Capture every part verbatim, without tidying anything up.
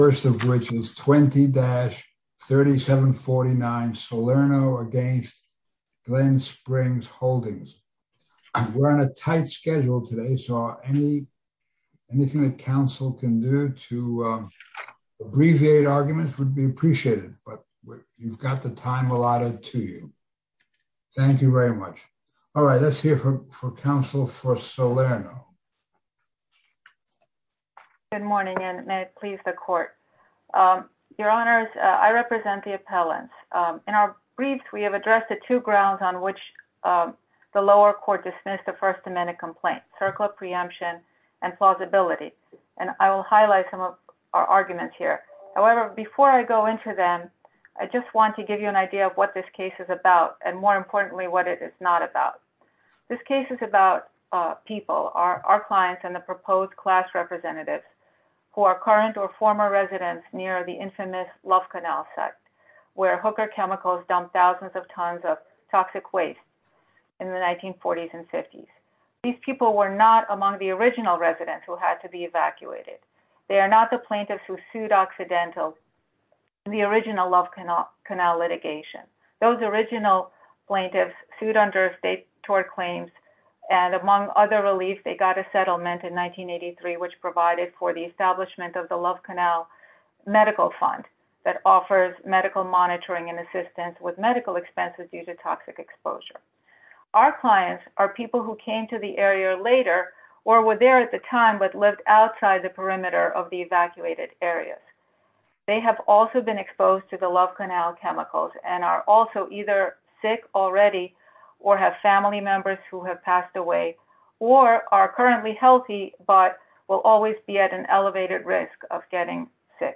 First of which is twenty dash thirty-seven forty-nine Salerno against Glen Springs Holdings. We're on a tight schedule today, so any anything that counsel can do to um, abbreviate arguments would be appreciated, but you've got the time allotted to you. Thank you very much. All right, let's hear for, for counsel for Salerno. Good morning, and may it please the court. Um, Your Honors, uh, I represent the appellants. Um, in our briefs, we have addressed the two grounds on which um, the lower court dismissed the First Amendment complaint, CERCLA preemption and plausibility. And I will highlight some of our arguments here. However, before I go into them, I just want to give you an idea of what this case is about, and more importantly, what it is not about. This case is about uh, people, our, our clients and the proposed class representatives, who are current or former residents near the infamous Love Canal site, where Hooker Chemicals dumped thousands of tons of toxic waste in the nineteen forties and fifties. These people were not among the original residents who had to be evacuated. They are not the plaintiffs who sued Occidental in the original Love Canal, Canal litigation. Those original plaintiffs sued under state tort claims, and among other relief, they got a settlement in nineteen eighty-three, which provided for the establishment of the Love Canal Medical Fund that offers medical monitoring and assistance with medical expenses due to toxic exposure. Our clients are people who came to the area later or were there at the time but lived outside the perimeter of the evacuated areas. They have also been exposed to the Love Canal chemicals and are also either sick already or have family members who have passed away, or are currently healthy but will always be at an elevated risk of getting sick.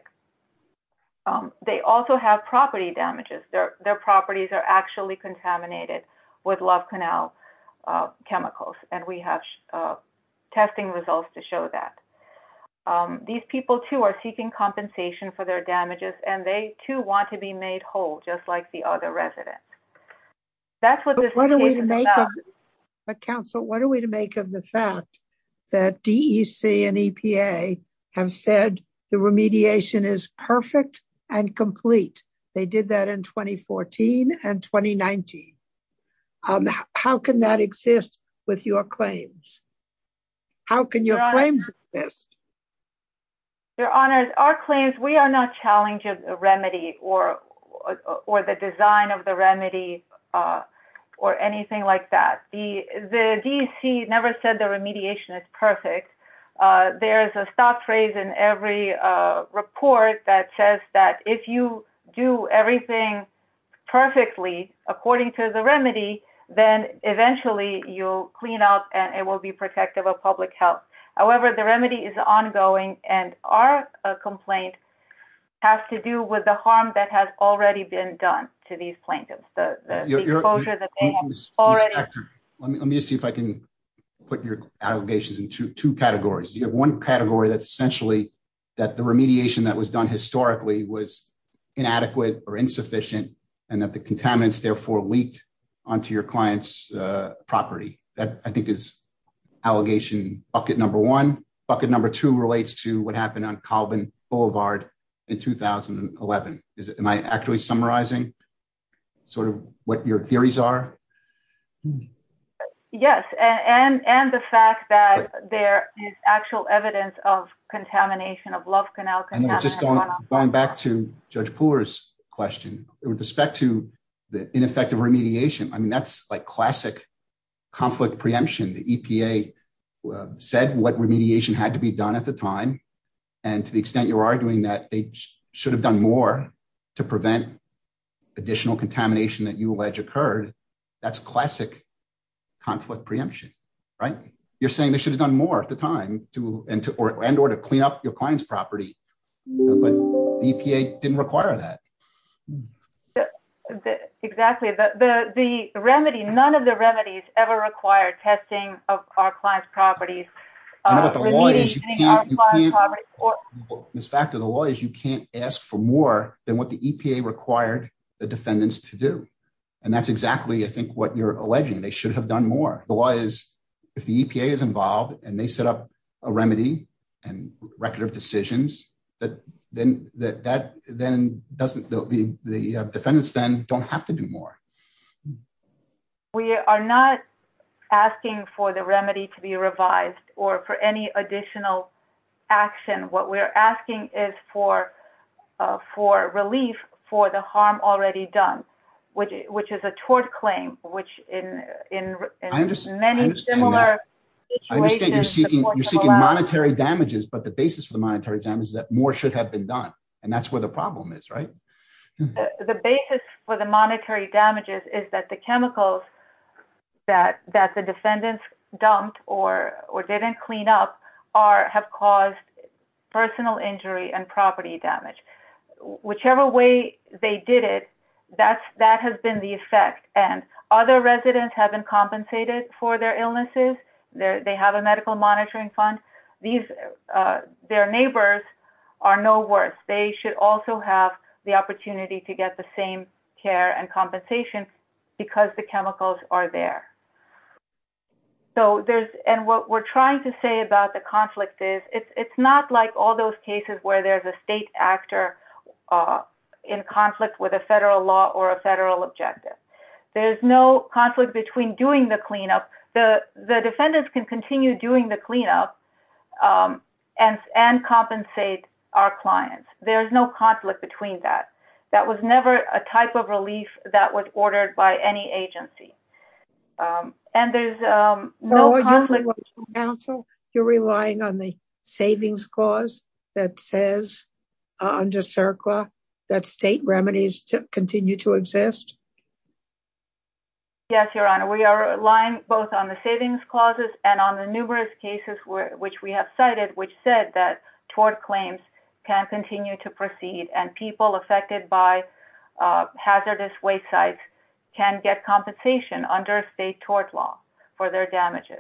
Um, they also have property damages. Their, their properties are actually contaminated with Love Canal uh, chemicals, and we have uh, testing results to show that. Um, these people too are seeking compensation for their damages, and they too want to be made whole, just like the other residents. That's what this what are we to is make about. of, but counsel, what are we to make of the fact that D E C and E P A have said the remediation is perfect and complete? They did that in twenty fourteen and twenty nineteen. Um, how can that exist with your claims? How can your Your claims Honor, exist? Your Honors, our claims, we are not challenging the remedy or, or, or the design of the remedy uh, or anything like that. The, the D E C never said the remediation is perfect. Uh, there's a stop phrase in every uh, report that says that if you do everything perfectly according to the remedy, then eventually you'll clean up and it will be protective of public health. However, the remedy is ongoing, and our uh, complaint has to do with the harm that has already been done to these plaintiffs, the, the, you're, the exposure you're, that they have Miz already. Factor, let me let me just see if I can put your allegations in two two categories. You have one category that's essentially that the remediation that was done historically was inadequate or insufficient, and that the contaminants therefore leaked onto your client's uh, property. That, I think, is allegation bucket number one. Bucket number two relates to what happened on Colvin Boulevard in two thousand eleven. Is it, am I actually summarizing sort of what your theories are? Yes, and, and, and the fact that but, there is actual evidence of contamination of Love Canal contaminants. I know, just going, going back to Judge Pooler's question, with respect to the ineffective remediation, I mean, that's like classic conflict preemption. The E P A uh, said what remediation had to be done at the time. And to the extent you're arguing that they sh- should have done more to prevent additional contamination that you allege occurred, that's classic conflict preemption, right? You're saying they should have done more at the time to and to or and or to clean up your client's property, uh, but the E P A didn't require that. The, the, exactly. The, the the remedy, none of the remedies ever required testing of our clients' properties. Uh, I know, but the law is you can't, you can't, or, Miz Factor, the law is you can't ask for more than what the E P A required the defendants to do. And that's exactly, I think, what you're alleging. They should have done more. The law is if the E P A is involved and they set up a remedy and record of decisions, that then that that then doesn't the the, the uh, defendants then don't have to do more. We are not asking for the remedy to be revised or for any additional action. What we're asking is for uh, for relief for the harm already done, which which is a tort claim, which in in, in many similar situations. I understand you're seeking you're seeking monetary damages, but the basis for the monetary damage is that more should have been done, and that's where the problem is, right? The, the basis for the monetary damages is that the chemicals that that the defendants dumped or or didn't clean up are have caused personal injury and property damage. Whichever way they did it, that's that has been the effect. And other residents have been compensated for their illnesses. They're, they have a medical monitoring fund. These uh, their neighbors are no worse. They should also have the opportunity to get the same care and compensation because the chemicals are there. So there's, and what we're trying to say about the conflict is, it's it's not like all those cases where there's a state actor uh, in conflict with a federal law or a federal objective. There's no conflict between doing the cleanup. The the defendants can continue doing the cleanup um, and and compensate our clients. There's no conflict between that. That was never a type of relief that was ordered by any agency. Um, and there's um, no so conflict. You're, counsel, you're relying on the savings clause that says uh, under CERCLA that state remedies to continue to exist? Yes, Your Honor. We are relying both on the savings clauses and on the numerous cases where, which we have cited, which said that tort claims can continue to proceed and people affected by uh, hazardous waste sites can get compensation under state tort law for their damages.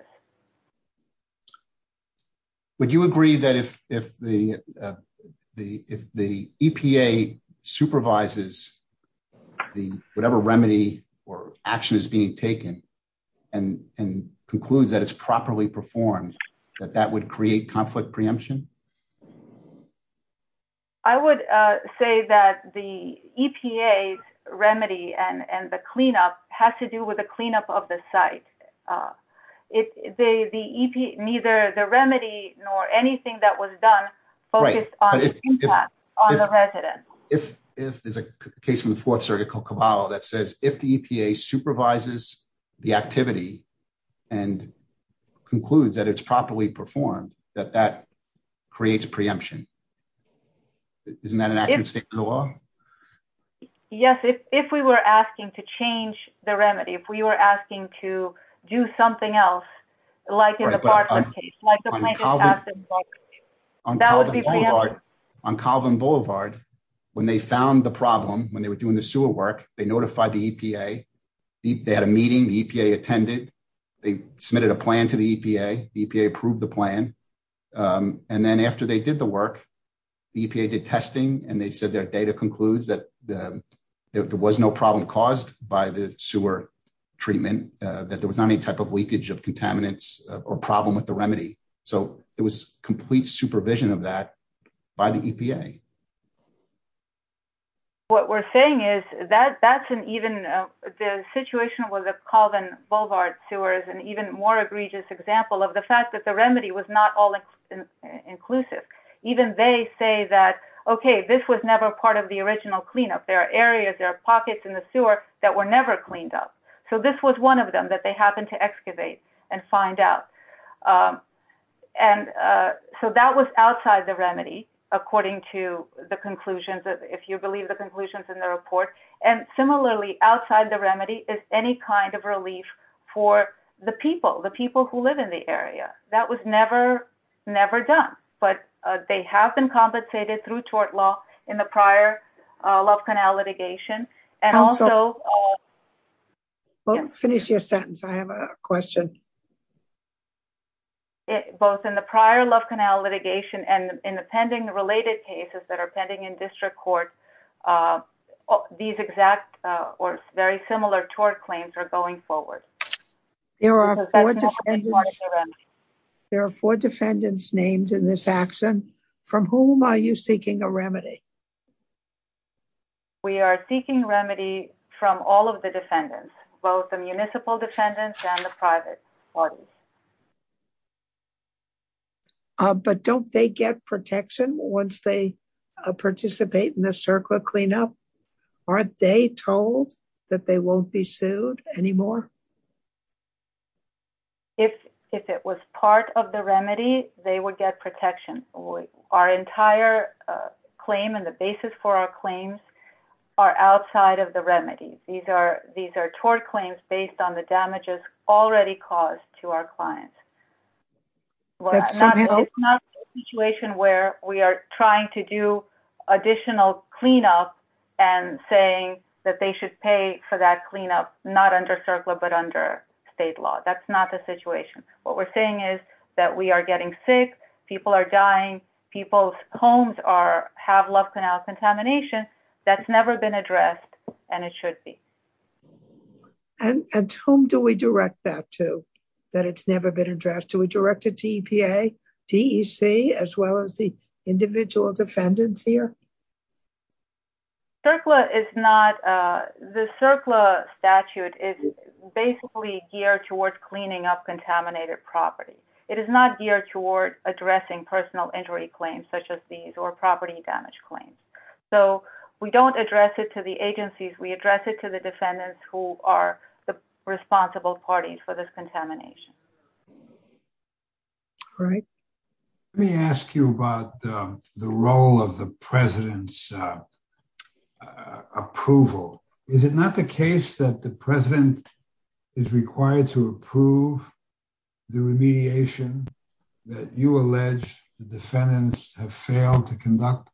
Would you agree that if if the uh, the if the E P A supervises the whatever remedy or action is being taken and and concludes that it's properly performed, that that would create conflict preemption? I would uh, say that the E P A's remedy and, and the cleanup has to do with the cleanup of the site. Uh, it the the E P neither the remedy nor anything that was done focused right. on if, the impact if, on if, the resident. If if there's a case from the Fourth Circuit called Cavallo that says if the E P A supervises the activity and concludes that it's properly performed, that that creates preemption. Isn't that an accurate if, statement of the law? Yes, if, if we were asking to change the remedy, if we were asking to do something else, like in right, the Bartlett case, like the plaintiff asked in the Bartlett case, on that Calvin would be Boulevard, on Calvin Boulevard, when they found the problem, when they were doing the sewer work, they notified the E P A. They had a meeting, the E P A attended. They submitted a plan to the E P A. The E P A approved the plan. Um, and then after they did the work, the E P A did testing, and they said their data concludes that the, there, there was no problem caused by the sewer treatment, uh, that there was not any type of leakage of contaminants uh, or problem with the remedy. So there was complete supervision of that by the E P A. What we're saying is that that's an even, uh, the situation with the Calvin Boulevard sewer is an even more egregious example of the fact that the remedy was not all in, in, inclusive. Even they say that, okay, this was never part of the original cleanup. There are areas, there are pockets in the sewer that were never cleaned up. So this was one of them that they happened to excavate and find out. Um, and uh, so that was outside the remedy, according to the conclusions, if you believe the conclusions in the report. And similarly, outside the remedy is any kind of relief for the people, the people who live in the area. That was never, never done. But uh, they have been compensated through tort law in the prior uh, Love Canal litigation. And Counsel, also... Uh, well, yes. Finish your sentence. I have a question. It, both in the prior Love Canal litigation and in the pending related cases that are pending in district court, uh, these exact uh, or very similar tort claims are going forward. There are four defendants. The there are four defendants named in this action. From whom are you seeking a remedy? We are seeking remedy from all of the defendants, both the municipal defendants and the private parties. Uh, but don't they get protection once they uh, participate in the CERCLA cleanup? Aren't they told that they won't be sued anymore? If if it was part of the remedy, they would get protection. We, our entire uh, claim and the basis for our claims are outside of the remedy. These are these are tort claims based on the damages already caused to our clients. Well, not, somehow... It's not a situation where we are trying to do additional cleanup and saying that they should pay for that cleanup, not under CERCLA, but under state law. That's not the situation. What we're saying is that we are getting sick, people are dying, people's homes are have love canal contamination. That's never been addressed, and it should be. And, and to whom do we direct that to, that it's never been addressed? Do we direct it to E P A, D E C, as well as the individual defendants here? CERCLA is not, uh, the CERCLA statute is basically geared towards cleaning up contaminated property. It is not geared toward addressing personal injury claims such as these or property damage claims. So we don't address it to the agencies, we address it to the defendants who are the responsible parties for this contamination. All right. Let me ask you about um, the role of the president's uh, uh, approval. Is it not the case that the president is required to approve the remediation that you allege the defendants have failed to conduct?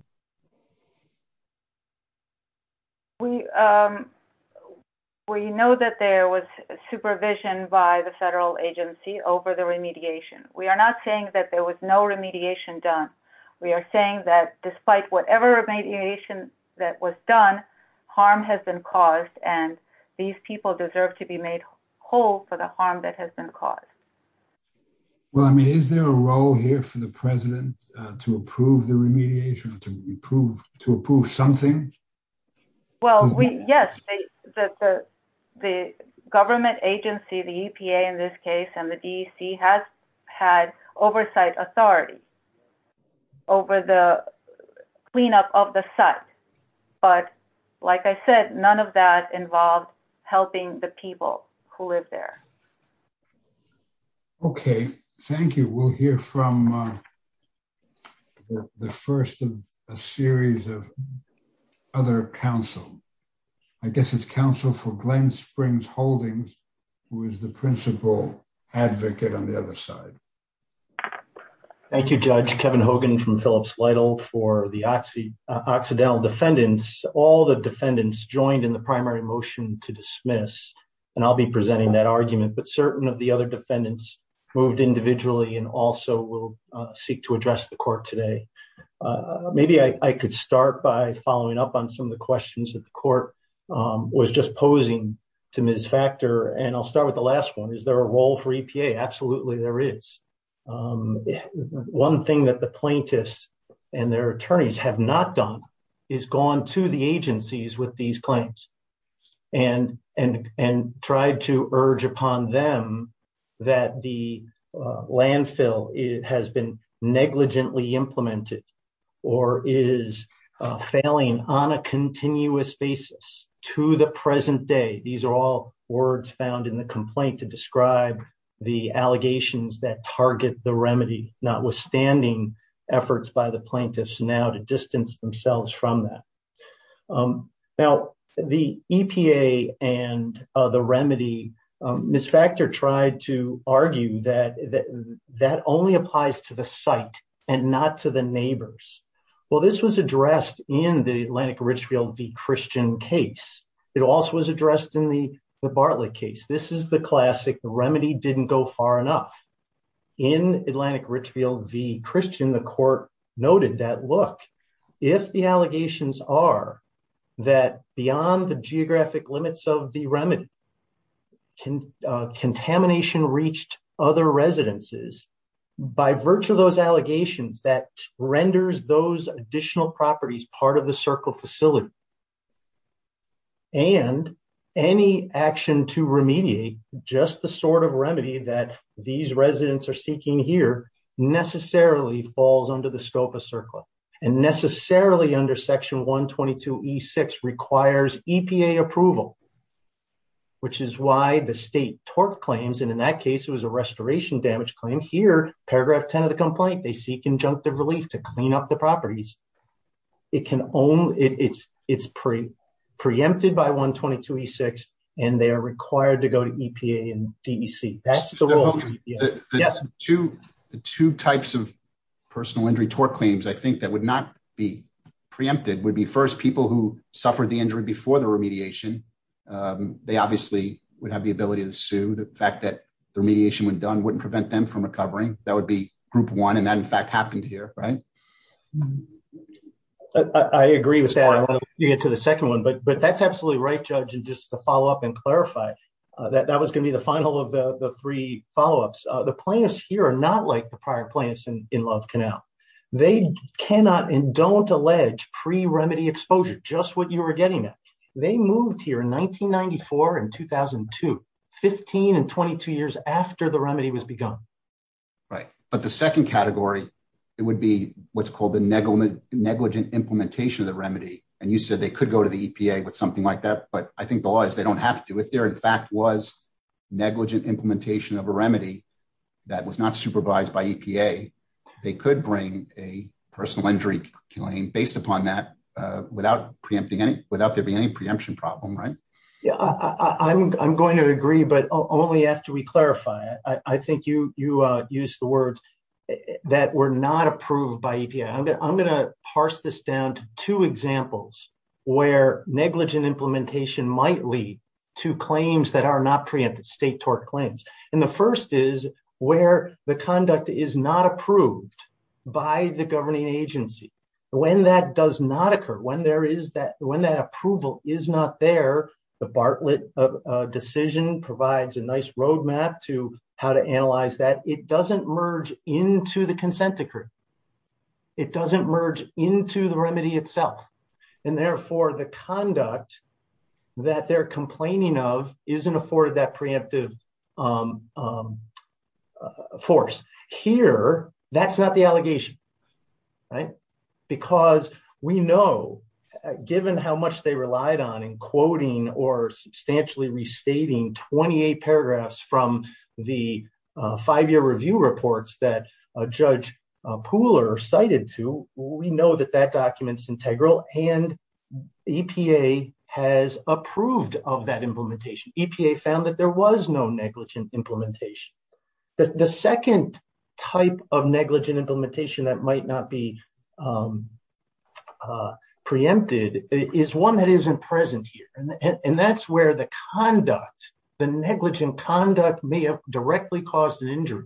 We um, we know that there was supervision by the federal agency over the remediation. We are not saying that there was no remediation done. We are saying that despite whatever remediation that was done, harm has been caused, and these people deserve to be made whole for the harm that has been caused. Well, I mean, is there a role here for the president uh, to approve the remediation, or to approve to approve something? Well, we yes, they, the the the government agency, the E P A in this case, and the D E C has had oversight authority over the cleanup of the site. But like I said, none of that involved helping the people who live there. Okay, thank you. We'll hear from uh, the, the first of a series of other counsel. I guess it's counsel for Glen Springs Holdings, who is the principal advocate on the other side. Thank you, Judge. Kevin Hogan from Phillips Lytle for the Oxy, uh, Occidental defendants. All the defendants joined in the primary motion to dismiss, and I'll be presenting that argument, but certain of the other defendants moved individually and also will uh, seek to address the court today. Uh, maybe I, I could start by following up on some of the questions that the court um, was just posing to Miz Factor, and I'll start with the last one. Is there a role for E P A? Absolutely, there is. Um, one thing that the plaintiffs and their attorneys have not done is gone to the agencies with these claims and and and tried to urge upon them that the uh, landfill is, has been negligently implemented or is uh, failing on a continuous basis to the present day. These are all words found in the complaint to describe the allegations that target the remedy, notwithstanding efforts by the plaintiffs now to distance themselves from that. Um, now, the E P A and uh, the remedy, um, Miz Factor tried to argue that, that that only applies to the site and not to the neighbors. Well, this was addressed in the Atlantic Richfield v. Christian case. It also was addressed in the The Bartlett case. This is the classic, the remedy didn't go far enough. In Atlantic Richfield v. Christian, the court noted that, look, if the allegations are that beyond the geographic limits of the remedy, can, uh, contamination reached other residences, by virtue of those allegations, that renders those additional properties part of the Circle facility. And any action to remediate, just the sort of remedy that these residents are seeking here, necessarily falls under the scope of Circle, and necessarily under Section one twenty-two E six requires E P A approval, which is why the state tort claims, and in that case, it was a restoration damage claim. Here, paragraph ten of the complaint, they seek injunctive relief to clean up the properties. It can only, it, it's it's pre, preempted by one twenty-two E six, and they are required to go to E P A and D E C. That's the role. The, the, yes. two, the two types of personal injury tort claims, I think, that would not be preempted would be, first, people who suffered the injury before the remediation. Um, they obviously would have the ability to sue. The fact that the remediation, when done, wouldn't prevent them from recovering. That would be group one, and that in fact happened here, right? I, I agree with that. I want to get to the second one, but but that's absolutely right, Judge. And just to follow up and clarify, uh, that that was going to be the final of the the three follow-ups. Uh, the plaintiffs here are not like the prior plaintiffs in, in Love Canal. They cannot and don't allege pre-remedy exposure, just what you were getting at. They moved here in nineteen ninety-four and two thousand two, fifteen and twenty-two years after the remedy was begun. Right. But the second category, it would be what's called the negligent, negligent implementation of the remedy. And you said they could go to the E P A with something like that, but I think the law is they don't have to. If there in fact was negligent implementation of a remedy that was not supervised by E P A, they could bring a personal injury claim based upon that. Uh, without preempting any, without there being any preemption problem, right? Yeah, I, I, I'm I'm going to agree, but only after we clarify. I, I think you you uh, used the words that were not approved by E P A. I'm going I'm going to parse this down to two examples where negligent implementation might lead to claims that are not preempted, state tort claims. And the first is where the conduct is not approved by the governing agency. When that does not occur, when there is that, when that approval is not there, the Bartlett uh, uh, decision provides a nice roadmap to how to analyze that. It doesn't merge into the consent decree. It doesn't merge into the remedy itself. And therefore, the conduct that they're complaining of isn't afforded that preemptive um, um, uh, force. Here, that's not the allegation, right? Because we know, uh, given how much they relied on in quoting or substantially restating twenty-eight paragraphs from the uh, five-year review reports that uh, Judge uh, Pooler cited to, we know that that document's integral, and E P A has approved of that implementation. E P A found that there was no negligent implementation. The, the second type of negligent implementation that might not be Um, uh, preempted is one that isn't present here. And, and, and that's where the conduct, the negligent conduct may have directly caused an injury,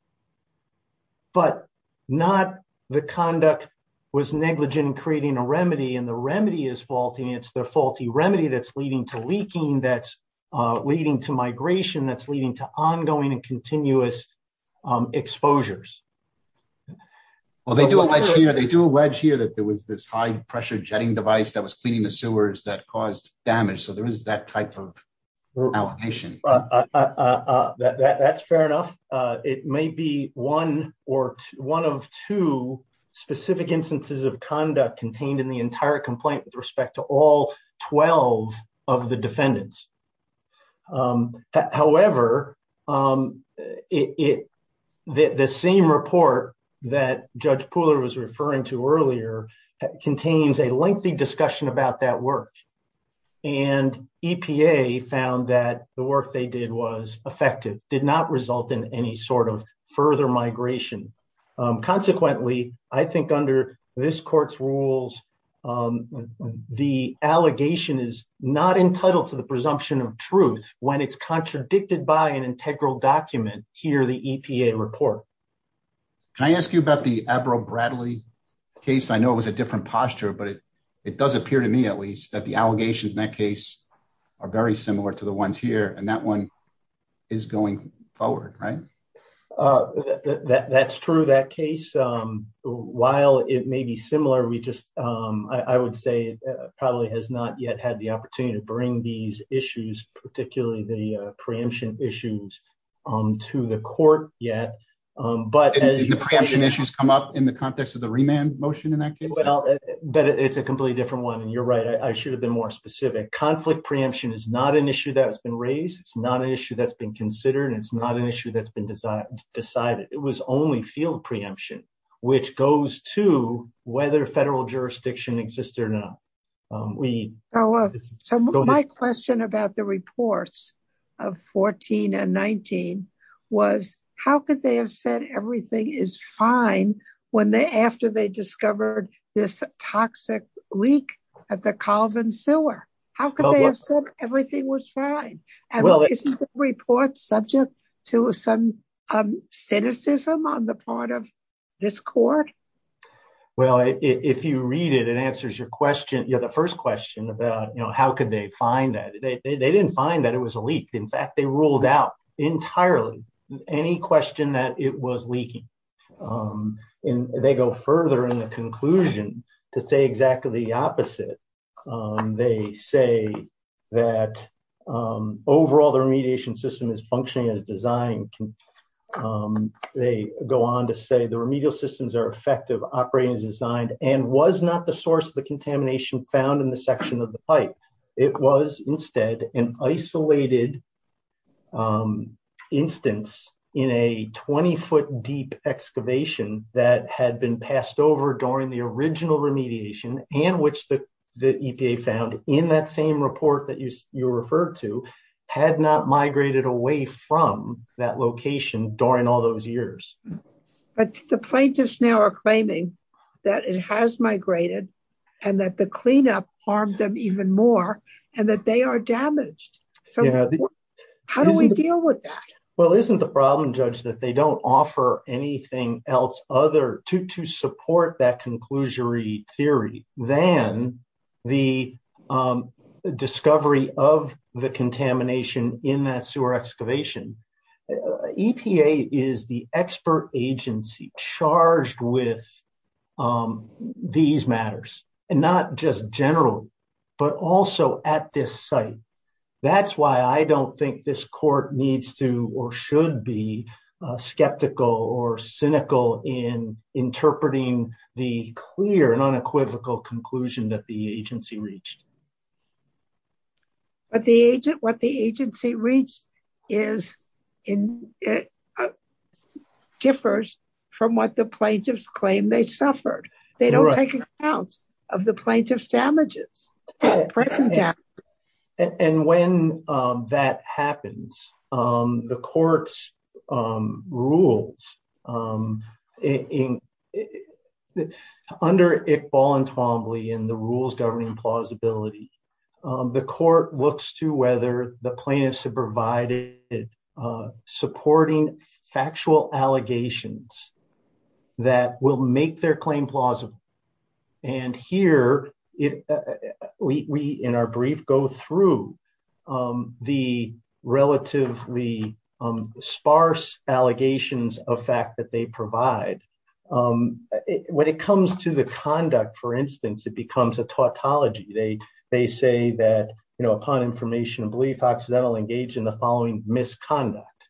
but not the conduct was negligent in creating a remedy, and the remedy is faulty. It's the faulty remedy that's leading to leaking, that's uh, leading to migration, that's leading to ongoing and continuous um, exposures. Well, they do allege here, they do allege here that there was this high pressure jetting device that was cleaning the sewers that caused damage. So there is that type of allegation. Uh, uh, uh, uh, that, that, that's fair enough. Uh, it may be one or two, one of two specific instances of conduct contained in the entire complaint with respect to all twelve of the defendants. Um, h- however, um, it, it the, the same report that Judge Pooler was referring to earlier contains a lengthy discussion about that work. And E P A found that the work they did was effective, did not result in any sort of further migration. Um, consequently, I think under this court's rules, um, the allegation is not entitled to the presumption of truth when it's contradicted by an integral document, here the E P A report. Can I ask you about the Abro-Bradley case? I know it was a different posture, but it, it does appear to me at least that the allegations in that case are very similar to the ones here, and that one is going forward, right? Uh, that, that, that's true. That case, um, while it may be similar, we just, um, I, I would say it uh, probably has not yet had the opportunity to bring these issues, particularly the uh, preemption issues, um, to the court yet. Um, but did, as did the preemption issues come up in the context of the remand motion in that case? Well, but it's a completely different one. And you're right. I, I should have been more specific. Conflict preemption is not an issue that's been raised. It's not an issue that's been considered. And it's not an issue that's been desi- decided. It was only field preemption, which goes to whether federal jurisdiction exists or not. Um, we. So, uh, so my question about the reports of fourteen and nineteen was, how could they have said everything is fine when they, after they discovered this toxic leak at the Colvin sewer? How could well, they well, have said everything was fine? And well, isn't the report subject to some um, cynicism on the part of this court? Well, it, it, if you read it, it answers your question. You know, the first question about, you know, how could they find that? They, they, they didn't find that it was a leak. In fact, they ruled out entirely any question that it was leaking. Um, and they go further in the conclusion to say exactly the opposite. Um, they say that um, overall the remediation system is functioning as designed. Um, they go on to say the remedial systems are effective, operating as designed, and was not the source of the contamination found in the section of the pipe. It was instead an isolated um, instance in a twenty foot deep excavation that had been passed over during the original remediation, and which the, the E P A found in that same report that you, you referred to had not migrated away from that location during all those years. But the plaintiffs now are claiming that it has migrated and that the cleanup harmed them even more and that they are damaged. So yeah, the, how do we deal with that? Well, isn't the problem, Judge, that they don't offer anything else other to, to support that conclusory theory than the um, discovery of the contamination in that sewer excavation? Uh, E P A is the expert agency charged with um, these matters, and not just generally, but also at this site. That's why I don't think this court needs to or should be uh, skeptical or cynical in interpreting the clear and unequivocal conclusion that the agency reached. But the agent, what the agency reached is in uh, uh, differs from what the plaintiffs claim they suffered. They don't right. take account of the plaintiff's damages, present damage. And, and when um, that happens, um, the court's um, rules um, in, in, under Iqbal and Twombly and the rules governing plausibility, um, the court looks to whether the plaintiffs have provided uh, supporting factual allegations that will make their claim plausible. And here, it uh, we we in our brief go through um, the relatively um, sparse allegations of fact that they provide. Um, it, when it comes to the conduct, for instance, it becomes a tautology. They they say that, you know, upon information and belief, Occidental engaged in the following misconduct.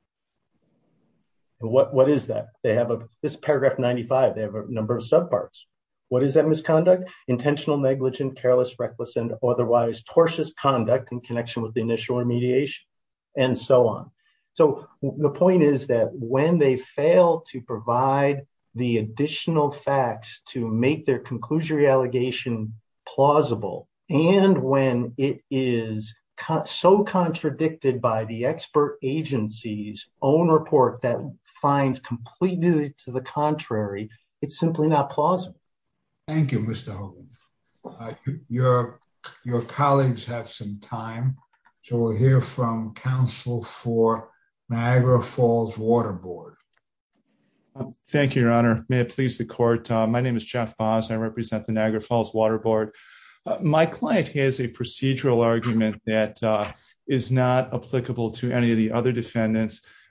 And what what is that? They have a this is paragraph ninety-five. They have a number of subparts. What is that misconduct? Intentional, negligent, careless, reckless, and otherwise tortious conduct in connection with the initial remediation, and so on. So the point is that when they fail to provide the additional facts to make their conclusory allegation plausible, and when it is co- so contradicted by the expert agency's own report that finds completely to the contrary, it's simply not plausible. Thank you, Mister Hogan. Uh, your, your colleagues have some time, so we'll hear from counsel for Niagara Falls Water Board. Uh, thank you, Your Honor. May it please the court. Uh, my name is Jeff Boss. I represent the Niagara Falls Water Board. Uh, my client has a procedural argument that uh, is not applicable to any of the other defendants.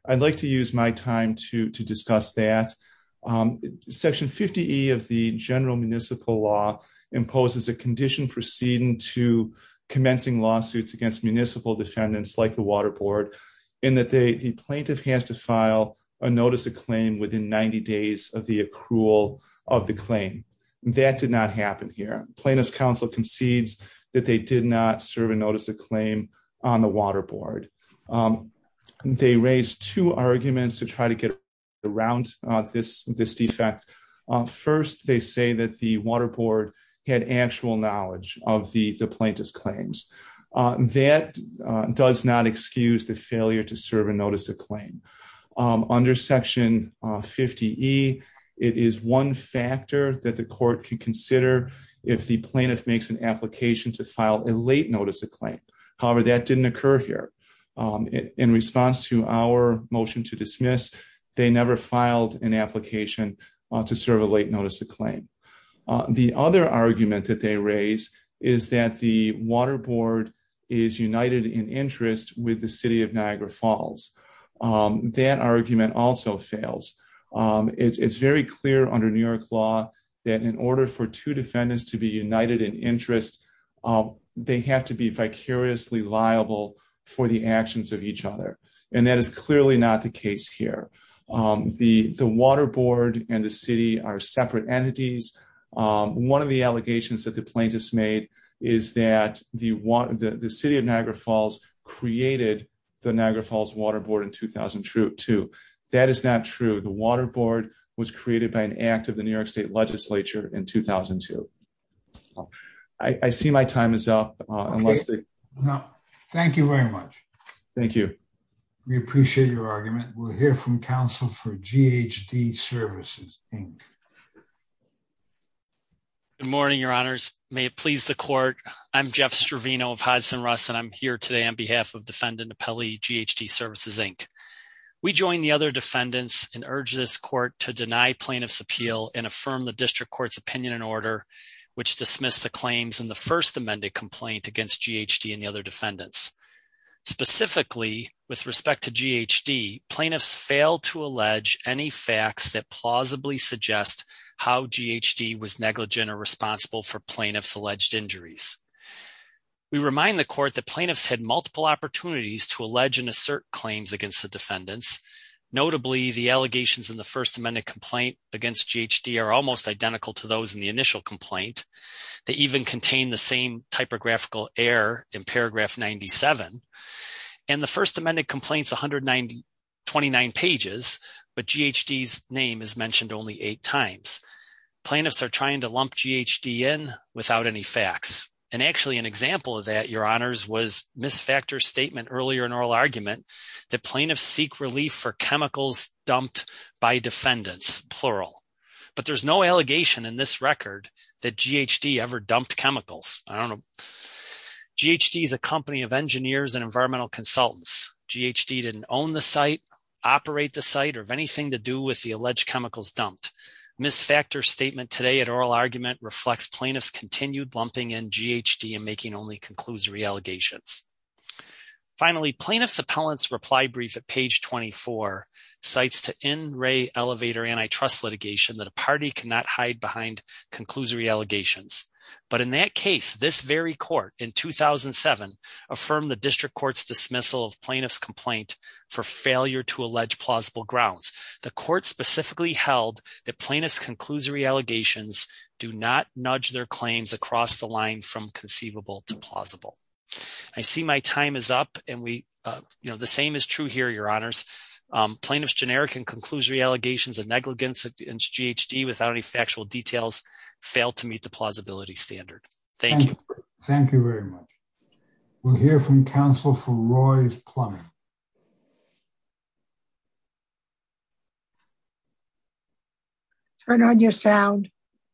I'd like to use my time to, to discuss that. Um, Section fifty E of the General Municipal Law imposes a condition preceding to commencing lawsuits against municipal defendants like the Water Board, in that they, the plaintiff has to file a notice of claim within ninety days of the accrual of the claim. That did not happen here. Plaintiff's counsel concedes that they did not serve a notice of claim on the Water Board. Um, they raised two arguments to try to get around uh, this, this defect. Uh, first, they say that the Water Board had actual knowledge of the, the plaintiff's claims. Uh, that uh, does not excuse the failure to serve a notice of claim. Um, under Section uh, fifty E, it is one factor that the court can consider if the plaintiff makes an application to file a late notice of claim. However, that didn't occur here. Um, in, in response to our motion to dismiss, they never filed an application uh, to serve a late notice of claim. Uh, the other argument that they raise is that the Water Board is united in interest with the city of Niagara Falls. Um, that argument also fails. Um, it's, it's very clear under New York law that in order for two defendants to be united in interest, uh, they have to be vicariously liable for the actions of each other. And that is clearly not the case here. Um, the, the Water Board and the city are separate entities. Um, one of the allegations that the plaintiffs made is that the, the, the city of Niagara Falls created the Niagara Falls Water Board in two thousand two. That is not true. The Water Board was created by an act of the New York State Legislature in two thousand two. I, I see my time is up. Uh, okay. Unless they... No, thank you very much. Thank you. We appreciate your argument. We'll hear from counsel for G H D Services, Incorporated. Good morning, Your Honors. May it please the court. I'm Jeff Stravino of Hodson Russ, and I'm here today on behalf of defendant appellee G H D Services, Incorporated. We join the other defendants and urge this court to deny plaintiff's appeal and affirm the district court's opinion and order, which dismissed the claims in the first amended complaint against G H D and the other defendants. Specifically, with respect to G H D, plaintiffs failed to allege any facts that plausibly suggest how G H D was negligent or responsible for plaintiffs' alleged injuries. We remind the court that plaintiffs had multiple opportunities to allege and assert claims against the defendants. Notably, the allegations in the First Amendment complaint against G H D are almost identical to those in the initial complaint. They even contain the same typographical error in paragraph ninety-seven. And the First Amendment complaint's one hundred twenty-nine pages, but G H D's name is mentioned only eight times. Plaintiffs are trying to lump G H D in without any facts. And actually, an example of that, Your Honors, was Miz Factor's statement earlier in oral argument that plaintiffs seek relief for chemicals dumped by defendants, plural. But there's no allegation in this record that G H D ever dumped chemicals. I don't know. G H D is a company of engineers and environmental consultants. G H D didn't own the site, operate the site, or have anything to do with the alleged chemicals dumped. Miz Factor's statement today at oral argument reflects plaintiffs' continued lumping in G H D and making only conclusory allegations. Finally, plaintiffs' appellant's reply brief at page twenty-four cites to in re elevator antitrust litigation that a party cannot hide behind conclusory allegations. But in that case, this very court in two thousand seven affirmed the district court's dismissal of plaintiff's complaint for failure to allege plausible grounds. The court specifically held that plaintiff's conclusory allegations do not nudge their claims across the line from conceivable to plausible. I see my time is up, and we, uh, you know, the same is true here, Your Honors. Um, plaintiff's generic and conclusory allegations of negligence against G H D without any factual details failed to meet the plausibility standard. Thank, Thank you. you. Thank you very much. We'll hear from counsel for Roy's Plumbing. Turn on your sound.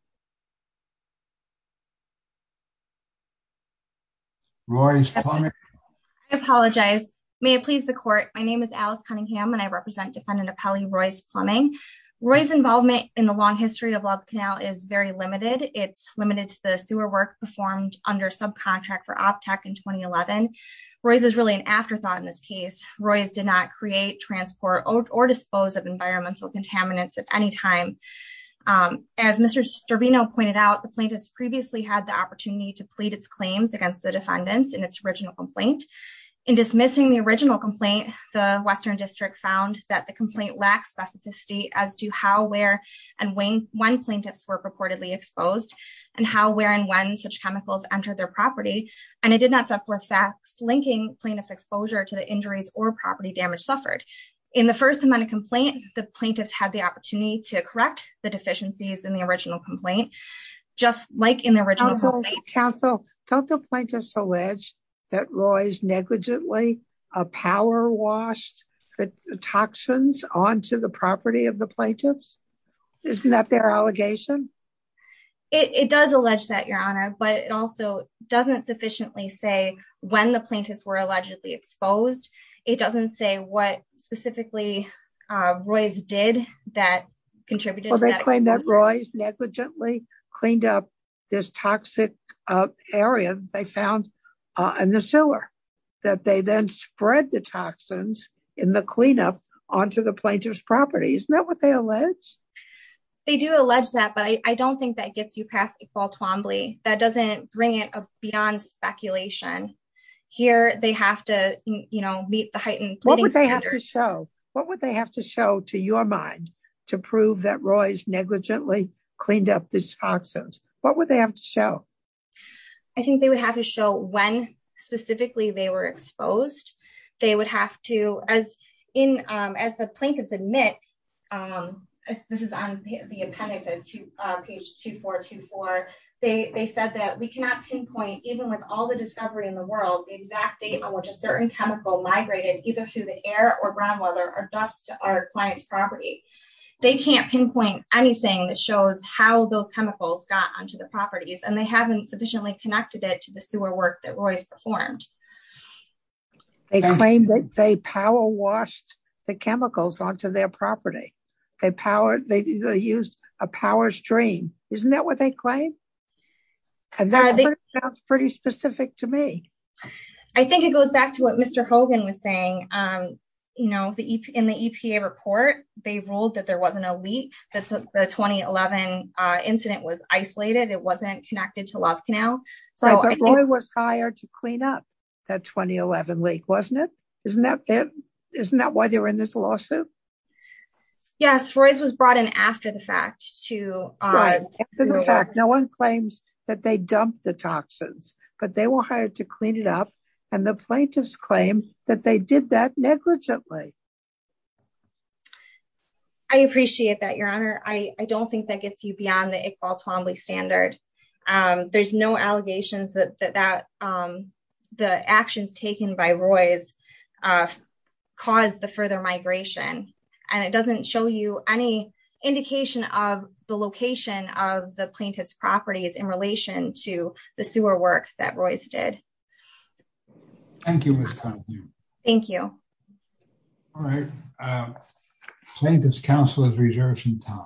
Roy's Plumbing. I apologize. May it please the court. My name is Alice Cunningham, and I represent defendant appellee Roy's Plumbing. Roy's involvement in the long history of Love Canal is very limited. It's limited to the sewer work performed under subcontract for Optech in twenty eleven. Roy's is really an afterthought in this case. Roy's did not create, transport, or, or dispose of environmental contaminants at any time. Um, as Mister Stervino pointed out, the plaintiffs previously had the opportunity to plead its claims against the defendants in its original complaint. In dismissing the original complaint, the Western District found that the complaint lacks specificity as to how, where, and when, when plaintiffs were purportedly exposed, and how, where, and when such chemicals entered their property, and it did not set forth facts linking plaintiffs' exposure to the injuries or property damage suffered. In the first amended complaint, the plaintiffs had the opportunity to correct the deficiencies in the original complaint, just like in the original counsel, complaint. Counsel, don't the plaintiffs allege that Roy's negligently uh, power washed the, the toxins onto the property of the plaintiffs? Isn't that their allegation? It, it does allege that, Your Honor, but it also doesn't sufficiently say when the plaintiffs were allegedly exposed. It doesn't say what specifically uh, Roy's did that contributed well, to that. Well, they claim that Roy's negligently cleaned up this toxic uh, area that they found uh, in the sewer, that they then spread the toxins in the cleanup onto the plaintiff's property. Isn't that what they allege? They do allege that, but I, I don't think that gets you past Iqbal Twombly. That doesn't bring it beyond speculation. Here, they have to, you know, meet the heightened pleading What would they standard. have to show? What would they have to show, to your mind, to prove that Roy's negligently cleaned up the toxins? What would they have to show? I think they would have to show when specifically they were exposed. They would have to, as in, um, as the plaintiffs admit, um, this is on the appendix at two, uh, page two four two four. They they said that we cannot pinpoint, even with all the discovery in the world, the exact date on which a certain chemical migrated either through the air or groundwater or dust to our client's property. They can't pinpoint anything that shows how those chemicals got onto the properties, and they haven't sufficiently connected it to the sewer work that Roy's performed. They claim that they power washed the chemicals onto their property. They powered, they, they used a power stream. Isn't that what they claim? And that uh, they, sounds pretty specific to me. I think it goes back to what Mister Hogan was saying. Um, you know, the E P, in the E P A report, they ruled that there wasn't a leak, that the, the twenty eleven uh, incident was isolated. It wasn't connected to Love Canal. So right, but I think, Roy was hired to clean up that twenty eleven leak, wasn't it? Isn't that that? Isn't that why they were in this lawsuit? Yes, Roy's was brought in after the fact to uh, right. After to the fact, no one claims that they dumped the toxins, but they were hired to clean it up, and the plaintiffs claim that they did that negligently. I appreciate that, Your Honor. I, I don't think that gets you beyond the Iqbal Twombly standard. Um, there's no allegations that that, that um, the actions taken by Roy's uh, caused the further migration. And it doesn't show you any indication of the location of the plaintiff's properties in relation to the sewer work that Roy's did. Thank you, Miz Cunningham. Thank you. All right. Um, plaintiff's counsel has reserved some time.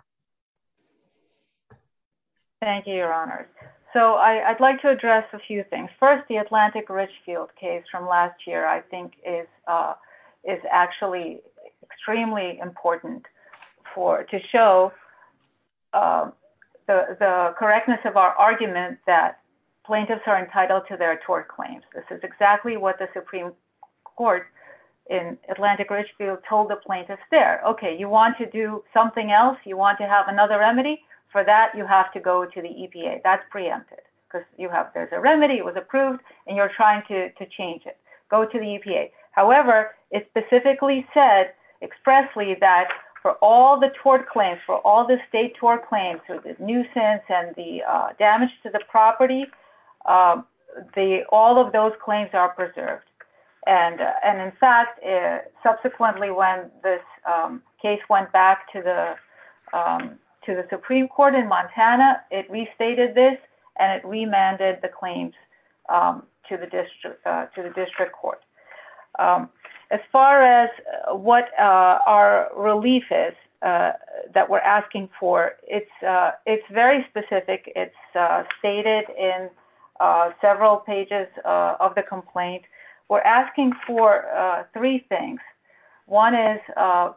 Thank you, Your Honors. So I, I'd like to address a few things. First, the Atlantic Richfield case from last year, I think, is uh, is actually extremely important for to show uh, the the correctness of our argument that plaintiffs are entitled to their tort claims. This is exactly what the Supreme Court in Atlantic Richfield told the plaintiffs there. Okay, you want to do something else? You want to have another remedy? For that, you have to go to the E P A. That's preempted because you have there's a remedy, it was approved, and you're trying to, to change it. Go to the E P A. However, it specifically said expressly that for all the tort claims, for all the state tort claims, so the nuisance and the uh, damage to the property, um, the all of those claims are preserved. And uh, and in fact, uh, subsequently, when this um, case went back to the um, to the Supreme Court in Montana, it restated this and it remanded the claims um, to the district uh, to the district court. Um, as far as what uh, our relief is, uh, that we're asking for. It's uh, it's very specific. It's uh, stated in uh, several pages uh, of the complaint. We're asking for uh, three things. One is uh,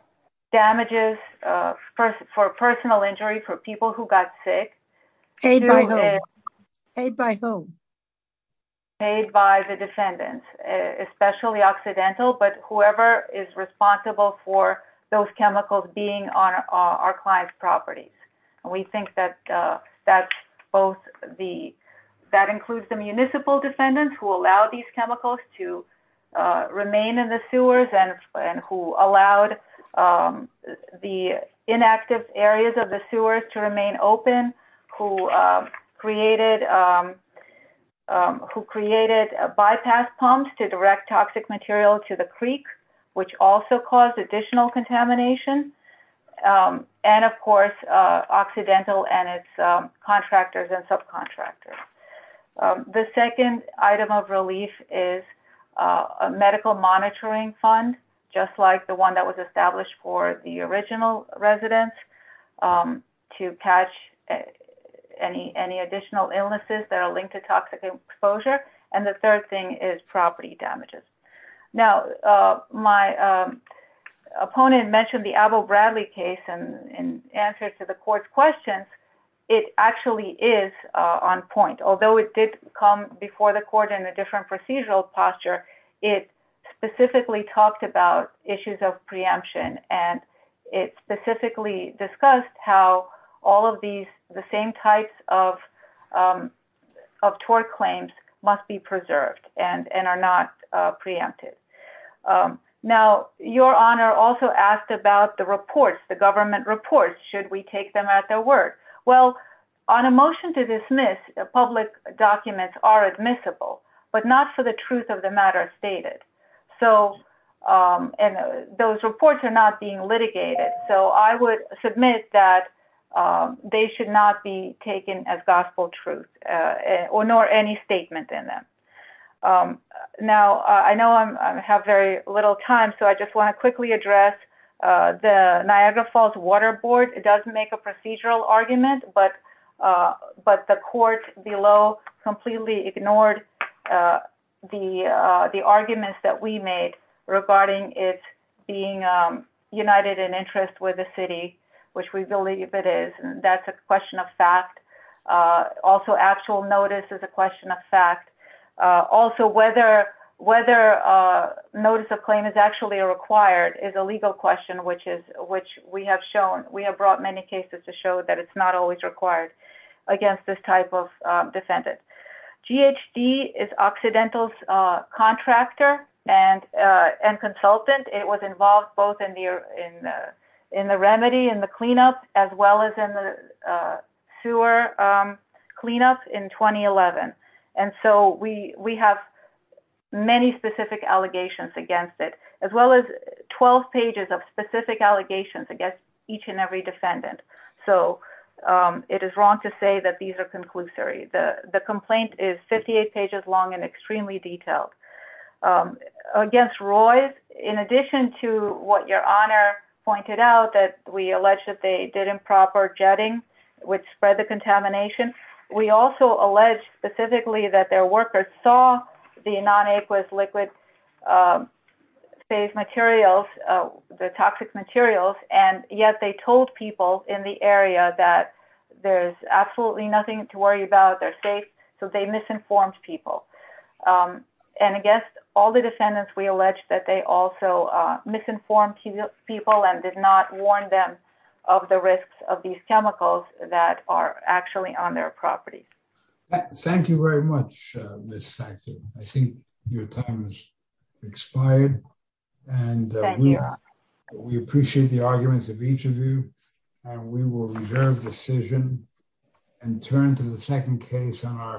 damages uh, for, for personal injury for people who got sick. Paid Two by whom? is Paid by whom? Paid by the defendants, especially Occidental, but whoever is responsible for those chemicals being on uh, our clients' properties. And we think that uh, that's both the, that includes the municipal defendants who allow these chemicals to uh, remain in the sewers and, and who allowed um, the inactive areas of the sewers to remain open, who uh, created um, um, who created uh, bypass pumps to direct toxic material to the creek, which also caused additional contamination, um, and of course, uh, Occidental and its um, contractors and subcontractors. Um, the second item of relief is uh, a medical monitoring fund, just like the one that was established for the original residents, um, to catch uh, any any additional illnesses that are linked to toxic exposure. And the third thing is property damages. Now, uh, my um, opponent mentioned the Abel Bradley case, and in answer to the court's questions, it actually is uh, on point. Although it did come before the court in a different procedural posture, it specifically talked about issues of preemption, and it specifically discussed how all of these, the same types of um, of tort claims must be preserved and, and are not uh, preempted. Um, now, Your Honor also asked about the reports, the government reports. Should we take them at their word? Well, on a motion to dismiss, uh, public documents are admissible, but not for the truth of the matter stated. So, um, and uh, those reports are not being litigated. So I would submit that um, they should not be taken as gospel truth, uh, or nor any statement in them. Um, now, uh, I know I'm, I have very little time, so I just want to quickly address uh, the Niagara Falls Water Board. It does make a procedural argument, but uh, but the court below completely ignored uh, the uh, the arguments that we made regarding it being um, united in interest with the city, which we believe it is, and that's a question of fact. Uh, also, actual notice is a question of fact. Uh, also, whether whether uh, notice of claim is actually required is a legal question, which is which we have shown. We have brought many cases to show that it's not always required against this type of um, defendant. G H D is Occidental's uh, contractor and uh, and consultant. It was involved both in the in the in the remedy and the cleanup, as well as in the uh, sewer um, cleanup in twenty eleven. And so we we have many specific allegations against it, as well as twelve pages of specific allegations against each and every defendant. So um, it is wrong to say that these are conclusory. The, the complaint is fifty-eight pages long and extremely detailed. Um, against Roy's, in addition to what Your Honor pointed out, that we allege that they did improper jetting, which spread the contamination, we also allege specifically that their workers saw the non-aqueous liquid uh, phase materials, uh, the toxic materials, and yet they told people in the area that there's absolutely nothing to worry about, they're safe, so they misinformed people. Um, and against all the defendants, we allege that they also uh, misinformed people and did not warn them of the risks of these chemicals that are actually on their properties. Thank you very much, uh, Miz Factor. I think your time has expired, and uh, we, we appreciate the arguments of each of you, and we will reserve decision and turn to the second case on our